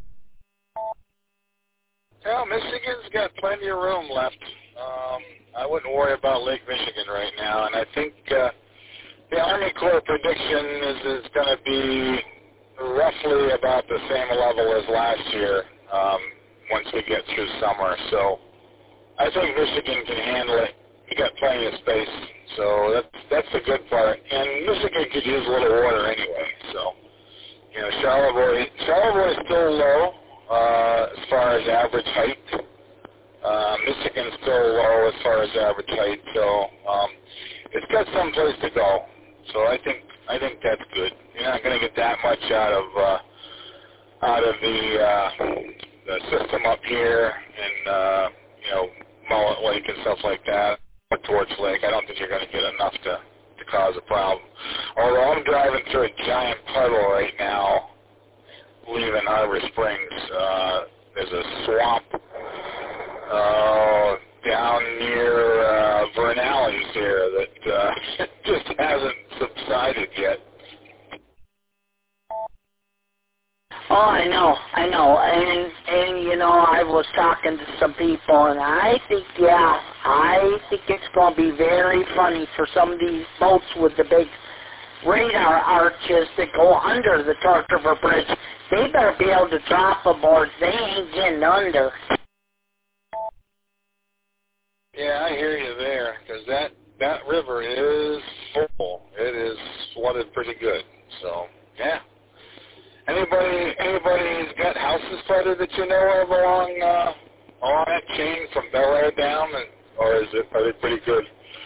Well, Michigan's got plenty of room left. Um, I wouldn't worry about Lake Michigan right now, and I think uh, the Army Corps prediction is is going to be roughly about the same level as last year um, once we get through summer. So I think Michigan can handle it. You got plenty of space, so that's that's the good part. And Michigan could use a little water anyway, so. You know, Charlevoix, Charlevoix is still low uh, as far as average height. Uh, Michigan's still low as far as average height, so um, it's got some place to go. So I think I think that's good. You're not going to get that much out of uh, out of the uh, the system up here in uh, you know Mullet Lake and stuff like that, or Torch Lake. I don't think you're going to get enough to. to cause a problem. Although I'm driving through a giant puddle right now, leaving Harbor Springs. Uh, there's a swamp uh, down near uh, Vernales here that uh, just hasn't subsided yet. Oh, I know, I know, and, and, you know, I was talking to some people, and I think, yeah, I think it's going to be very funny for some of these boats with the big radar arches that go under the Torch River Bridge. They better be able to drop them or they ain't getting under. Yeah, I hear you there, because that, that river is full. It is flooded pretty good. So, yeah. Anybody anybody's got houses flooded that you know of along uh, along that chain from Bel Air down, and, or is it are they pretty good?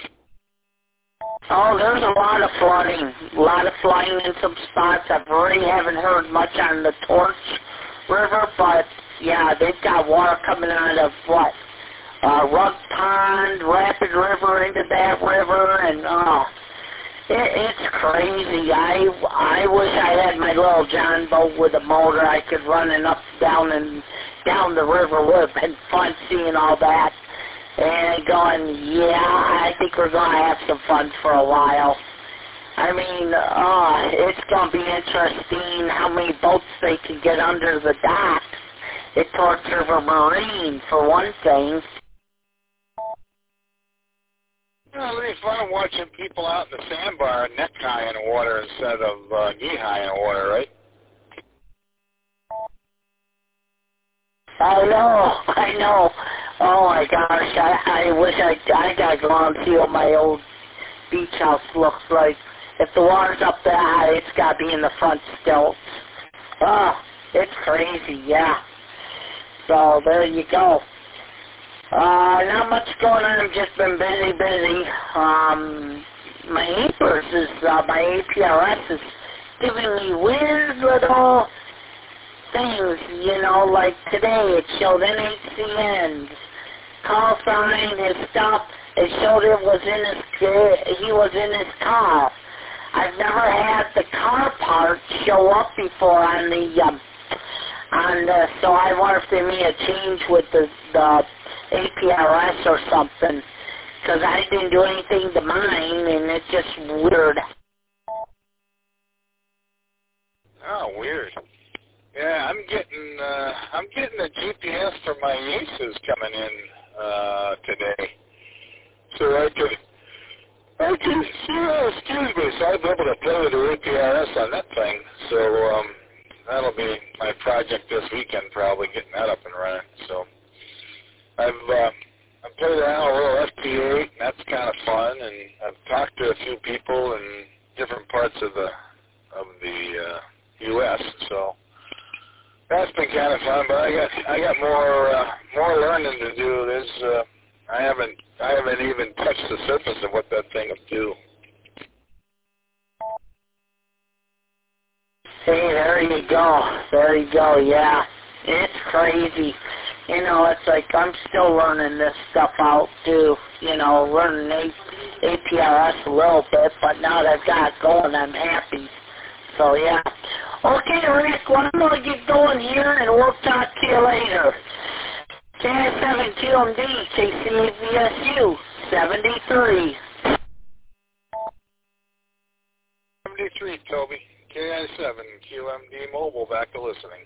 Oh, there's a lot of flooding. A lot of flooding in some spots. I really haven't heard much on the Torch River, but yeah, they've got water coming out of what? Uh, Rug Pond, Rapid River into that river, and oh, it, it's crazy. I I wish I had my little John boat with a motor. I could run it up, down, and down the river. Would have been fun seeing all that. And going, yeah, I think we're going to have some fun for a while. I mean, uh, it's going to be interesting how many boats they can get under the dock at Torch River Marine, for one thing. Well, it'll be fun watching people out in the sandbar neck high in the water instead of uh, knee high in the water, right? I know, I know. Oh my gosh, I, I wish I, I got to go out and see what my old beach house looks like. If the water's up that high, it's got to be in the front stilts. Oh, it's crazy, yeah. So there you go. Uh, not much going on. I've just been busy, busy. Um, my Apers is, uh, my A P R S is giving me weird little things, you know, like today it showed N H C N's call sign, his stuff. It showed it was in his, he was in his car. I've never had the car part show up before on the, um, on the, so I wonder if they made a change with the, the A P R S or something, because I didn't do anything to mine, and it's just weird. Oh, weird. Yeah, I'm getting uh, I'm getting a G P S for my Aces coming in uh, today, so I could I could yeah, excuse me, so I'll be able to play with the A P R S on that thing. So um, that'll be my project this weekend, probably getting that up and running. So I've uh, I've played around a little F P eight, and that's kind of fun, and I've talked to a few people in different parts of the of the uh, U S So. That's been kind of fun, but I got I got more uh, more learning to do. There's uh, I haven't I haven't even touched the surface of what that thing will do. Hey, there you go. There you go. Yeah, it's crazy. You know, it's like I'm still learning this stuff out too. You know, learning A P R S a little bit, but now that I've got it going, I'm happy. So yeah. Okay, Rick, well, I'm going to get going here, and we'll talk to you later. K I seven Q M D, K C A V S U, seventy-three. seventy-three, Toby. K I seven, Q M D Mobile, back to listening.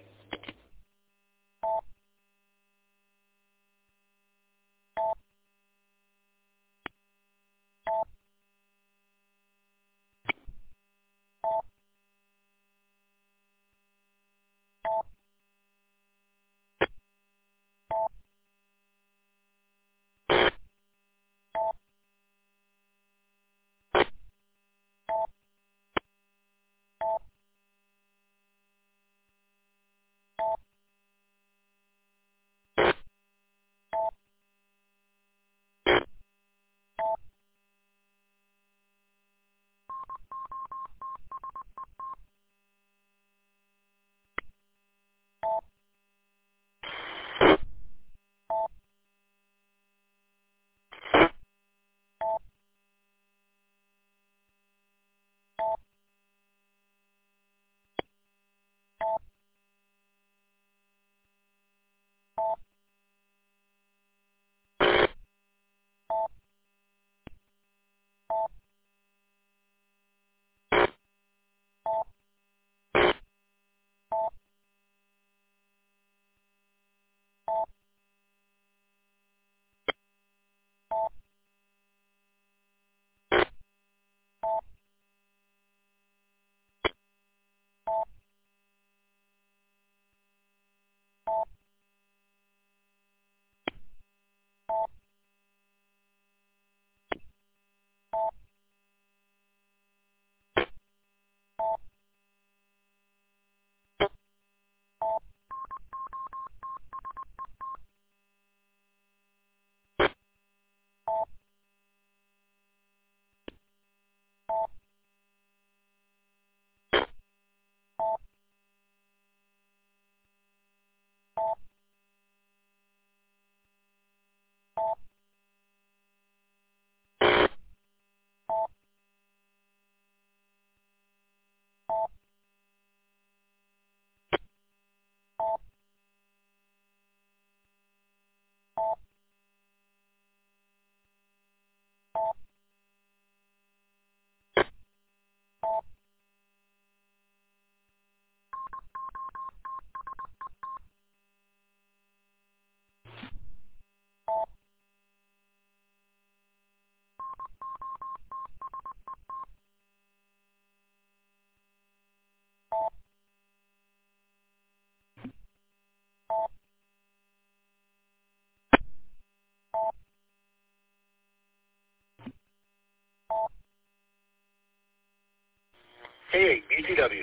K eight B C W.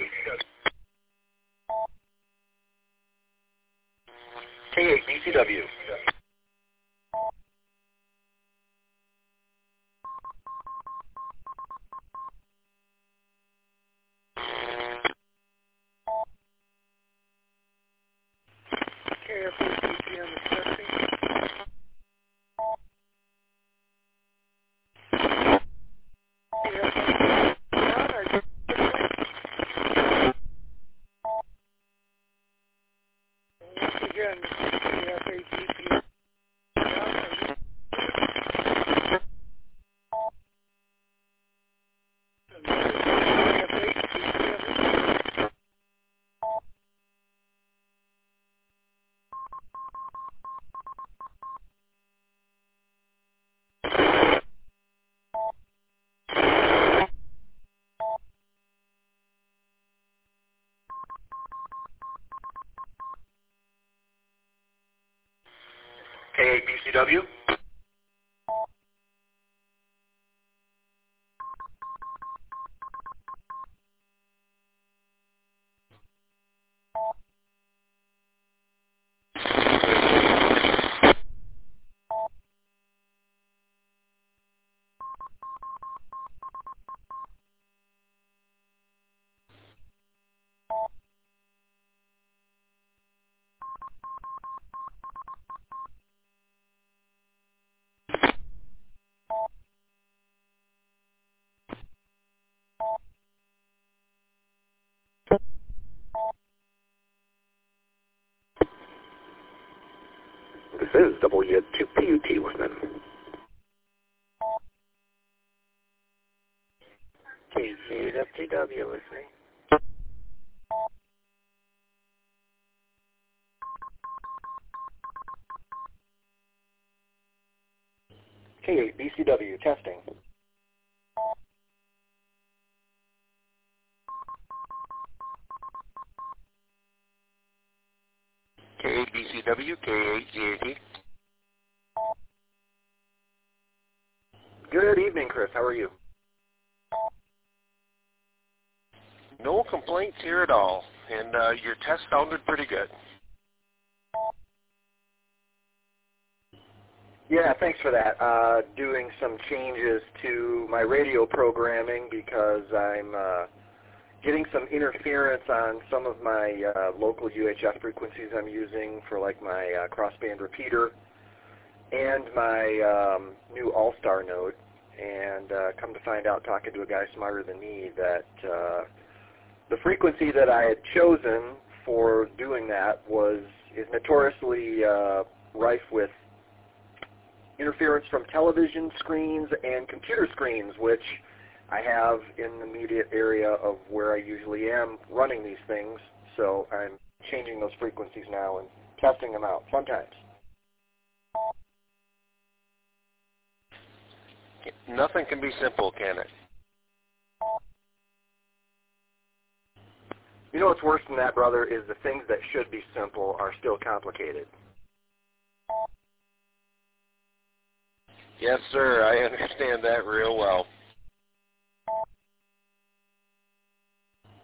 K eight B C W. K F A B P M is testing. Once again, K F A B P M. K eight B C W. This is W two P U T Women. K C F T W listening. K eight B C W testing. K eight B C W, K eight G A T. Good evening, Chris. How are you? No complaints here at all, and uh, your test sounded pretty good. Yeah, thanks for that. Uh, doing some changes to my radio programming because I'm uh, getting some interference on some of my uh, local U H F frequencies I'm using for like my uh, crossband repeater and my um, new All-Star node. And uh, come to find out, talking to a guy smarter than me, that uh, the frequency that I had chosen for doing that was is notoriously uh, rife with interference from television screens and computer screens, which I have in the immediate area of where I usually am running these things. So I'm changing those frequencies now and testing them out. Fun times. Nothing can be simple, can it? You know what's worse than that, brother, is the things that should be simple are still complicated. Yes, sir. I understand that real well.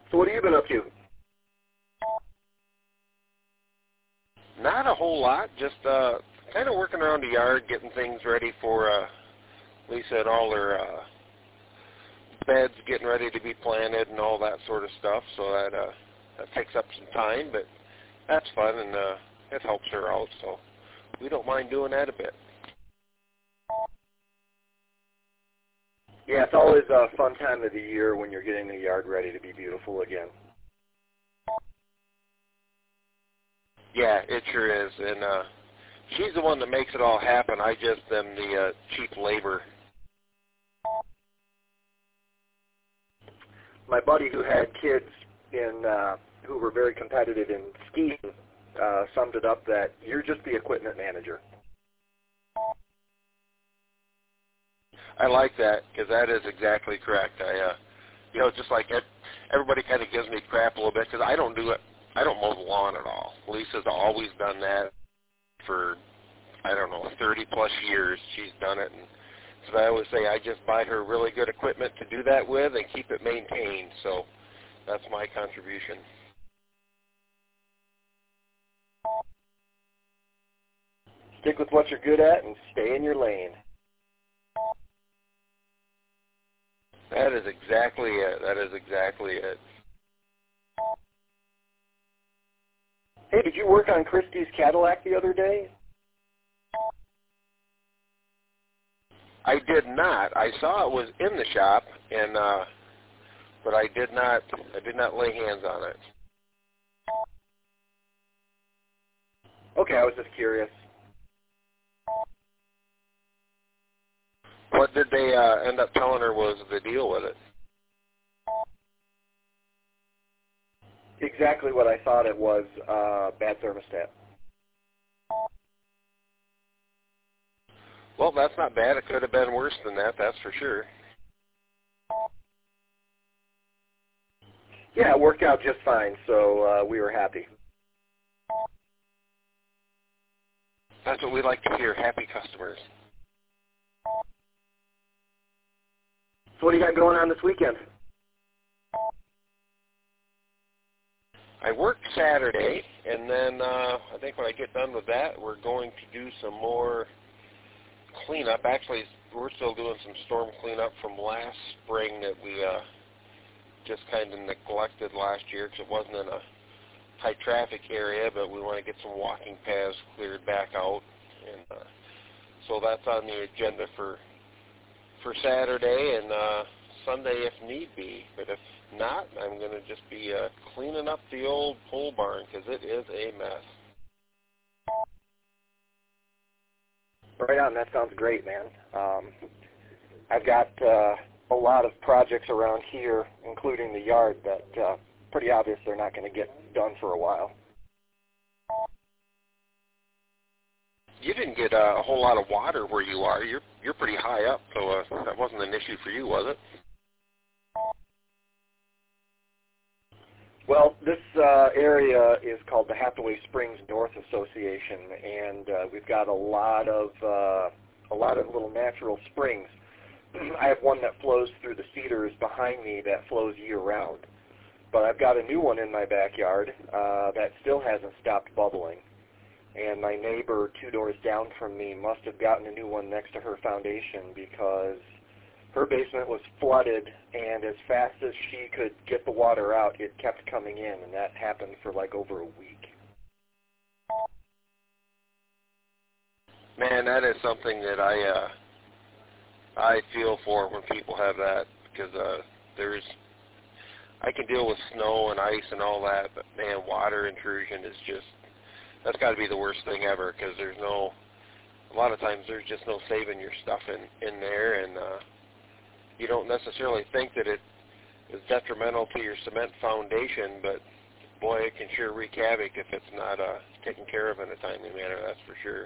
So what have you been up to? Not a whole lot, just uh, kind of working around the yard, getting things ready for uh, Lisa and all her uh, beds getting ready to be planted and all that sort of stuff. So that uh, that takes up some time, but that's fun and uh, it helps her out. So we don't mind doing that a bit. Yeah, it's always a fun time of the year when you're getting the yard ready to be beautiful again. Yeah, it sure is, and uh, she's the one that makes it all happen. I just am the uh, cheap labor. My buddy who had kids in uh, who were very competitive in skiing uh, summed it up that you're just the equipment manager. I like that because that is exactly correct. I, uh, you know, just like it, everybody kind of gives me crap a little bit because I don't do it. I don't mow the lawn at all. Lisa's always done that for, I don't know, thirty plus years. She's done it, and so I always say I just buy her really good equipment to do that with and keep it maintained. So that's my contribution. Stick with what you're good at and stay in your lane. That is exactly it. That is exactly it. Hey, did you work on Christie's Cadillac the other day? I did not. I saw it was in the shop, and uh, but I did not. I did not lay hands on it. Okay, I was just curious. What did they uh, end up telling her was the deal with it? Exactly what I thought it was, uh, bad thermostat. Well, that's not bad. It could have been worse than that, that's for sure. Yeah, it worked out just fine, so uh, we were happy. That's what we like to hear, happy customers. So what do you got going on this weekend? I work Saturday, and then uh, I think when I get done with that, we're going to do some more cleanup. Actually, we're still doing some storm cleanup from last spring that we uh, just kind of neglected last year because it wasn't in a high traffic area, but we want to get some walking paths cleared back out. And uh, so that's on the agenda for for Saturday and uh, Sunday if need be. But if not, I'm going to just be uh, cleaning up the old pole barn because it is a mess. Right on, that sounds great, man. Um, I've got uh, a lot of projects around here, including the yard, that uh, pretty obvious they're not going to get done for a while. You didn't get uh, a whole lot of water where you are. You're you're pretty high up, so uh, that wasn't an issue for you, was it? Well, this uh, area is called the Hathaway Springs North Association, and uh, we've got a lot of uh, a lot of little natural springs. I have one that flows through the cedars behind me that flows year-round, but I've got a new one in my backyard uh, that still hasn't stopped bubbling. And my neighbor two doors down from me must have gotten a new one next to her foundation because her basement was flooded, and as fast as she could get the water out, it kept coming in, and that happened for like over a week. Man, that is something that I uh, I feel for when people have that because uh, there's I can deal with snow and ice and all that, but man, water intrusion is just that's got to be the worst thing ever because there's no a lot of times there's just no saving your stuff in in there, and uh, you don't necessarily think that it is detrimental to your cement foundation, but boy, it can sure wreak havoc if it's not uh, taken care of in a timely manner, that's for sure.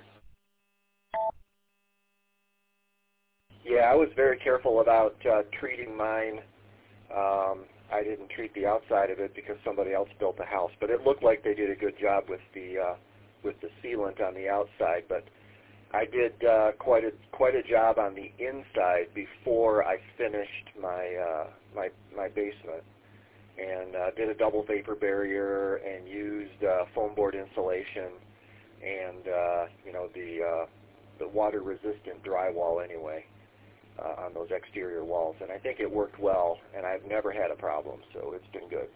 Yeah, I was very careful about uh, treating mine. Um, I didn't treat the outside of it because somebody else built the house, but it looked like they did a good job with the uh, with the sealant on the outside. But I did uh, quite a quite a job on the inside before I finished my uh, my my basement, and uh, did a double vapor barrier and used uh, foam board insulation and uh, you know the uh, the water resistant drywall anyway uh, on those exterior walls, and I think it worked well, and I've never had a problem, so it's been good.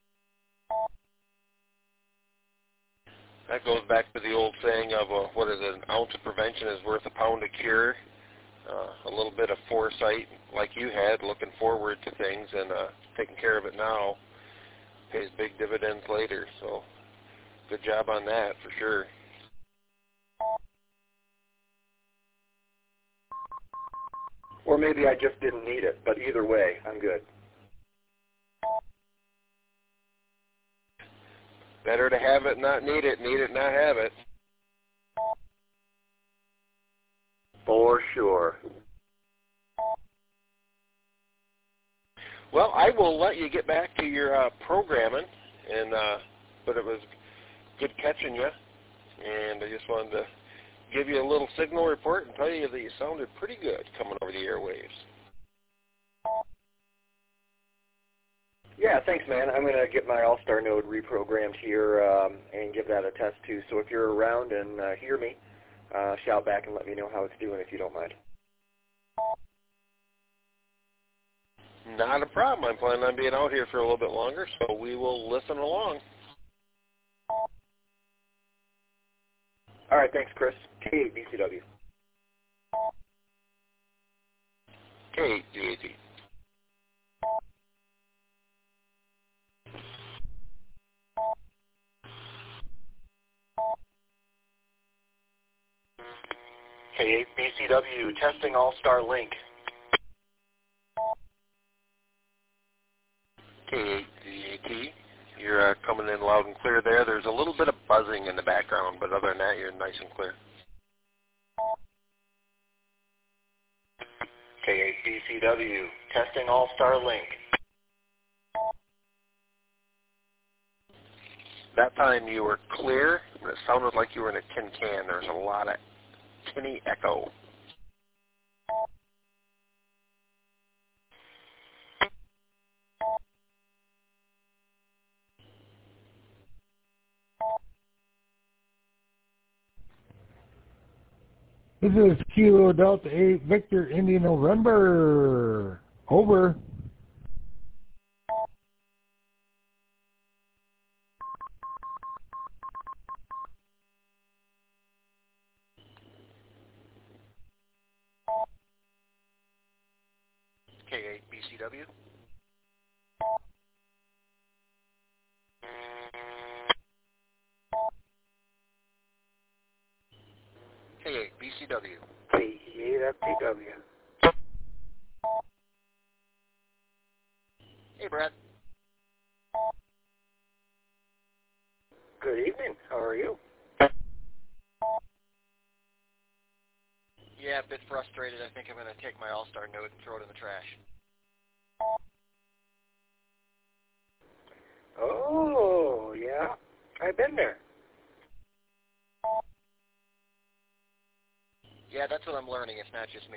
That goes back to the old saying of uh, what is it, an ounce of prevention is worth a pound of cure. Uh, a little bit of foresight like you had, looking forward to things and uh, taking care of it now pays big dividends later. So good job on that for sure. Or maybe I just didn't need it, but either way, I'm good. Better to have it, not need it. Need it, not have it. For sure. Well, I will let you get back to your uh, programming, and uh, but it was good catching you, and I just wanted to give you a little signal report and tell you that you sounded pretty good coming over the airwaves. Yeah, thanks, man. I'm going to get my All-Star node reprogrammed here um, and give that a test, too. So if you're around and uh, hear me, uh, shout back and let me know how it's doing if you don't mind. Not a problem. I'm planning on being out here for a little bit longer, so we will listen along. All right, thanks, Chris. K eight B C W. K eight D A T. K eight B C W, testing All-Star Link. K eight D A T. You're uh, coming in loud and clear there. There's a little bit of buzzing in the background, but other than that, you're nice and clear. K eight B C W, testing All-Star Link. That time you were clear, and it sounded like you were in a tin can. There's a lot of tinny echo. This is Kilo Delta eight Victor India November. Over. K eight B C W. K eight B C W. K eight F T W. Hey, Brad. Good evening. How are you? Yeah, a bit frustrated. I think I'm going to take my All-Star node and throw it in the trash. Oh, yeah. I've been there. Yeah, that's what I'm learning. It's not just me.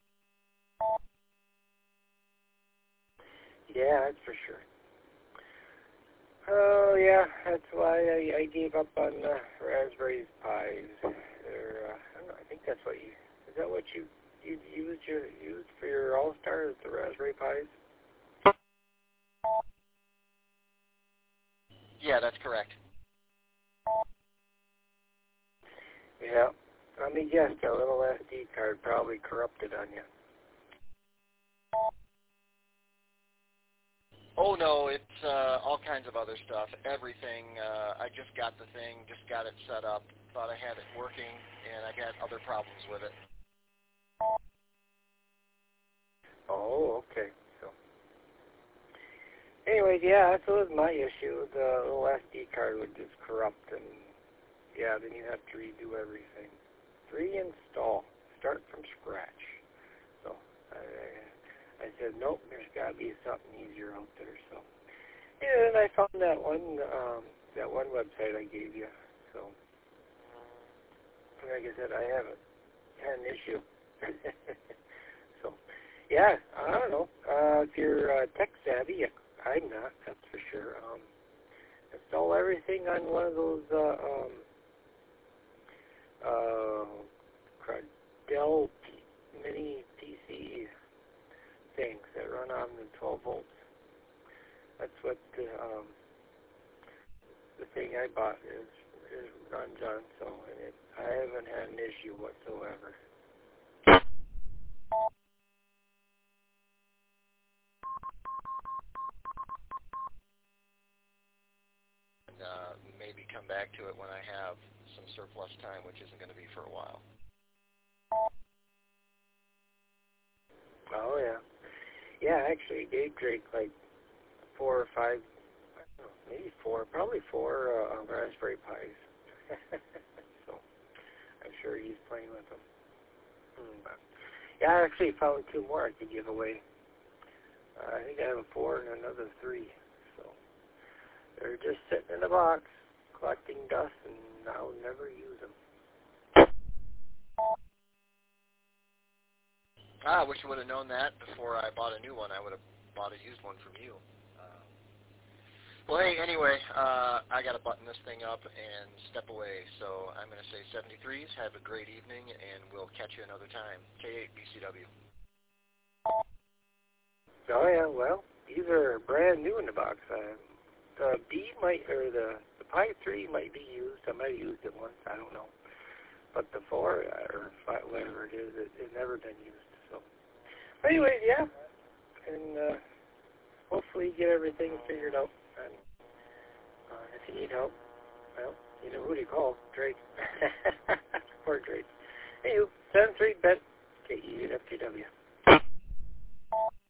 Yeah, that's for sure. Oh, yeah, that's why I, I gave up on uh, Raspberry Pis. They're, uh, I don't know, I think that's what you, is that what you, you used, your, used for your All-Star, the Raspberry Pis? Yeah, that's correct. Yeah. Let me guess, that little S D card probably corrupted on you. Oh, no, it's uh, all kinds of other stuff. Everything. Uh, I just got the thing, just got it set up, thought I had it working, and I got other problems with it. Oh, okay. So, anyways, yeah, that was my issue. The little S D card would just corrupt, and yeah, then you have to redo everything. Reinstall. Start from scratch. So, I, I said, nope, there's got to be something easier out there. So, yeah, and I found that one, um, that one website I gave you. So, like I said, I haven't had an issue. So, yeah, I don't know. Uh, if you're uh, tech savvy, I'm not, that's for sure. Um, install everything on one of those uh, um, uh, Dell P- Mini P C things that run on the twelve volts. That's what the, um, the thing I bought is, is runs on, so and it, I haven't had an issue whatsoever. And uh, maybe come back to it when I have some surplus time, which isn't going to be for a while. Oh, yeah. Yeah, actually, Dave drank like four or five, I don't know, maybe four, probably four uh, Raspberry Pis. So I'm sure he's playing with them. Mm, but, yeah, I actually found two more I could give away. Uh, I think I have a four and another three. So they're just sitting in a box, collecting dust, and I'll never use them. Ah, I wish I would have known that before I bought a new one. I would have bought a used one from you. Uh, well, hey, anyway, uh, I got to button this thing up and step away. So I'm going to say seventy-threes. Have a great evening, and we'll catch you another time. K eight B C W. Oh, yeah, well, these are brand new in the box. Uh, the B might, or the, the Pi three might be used. I might have used it once. I don't know. But the four, or five, whatever it is, it, it's never been used. So, anyways, yeah, and uh, hopefully get everything figured out. And uh, if you need help, well, you know who to call, Drake. Poor Drake. Anywho, seven three bet K E F T W.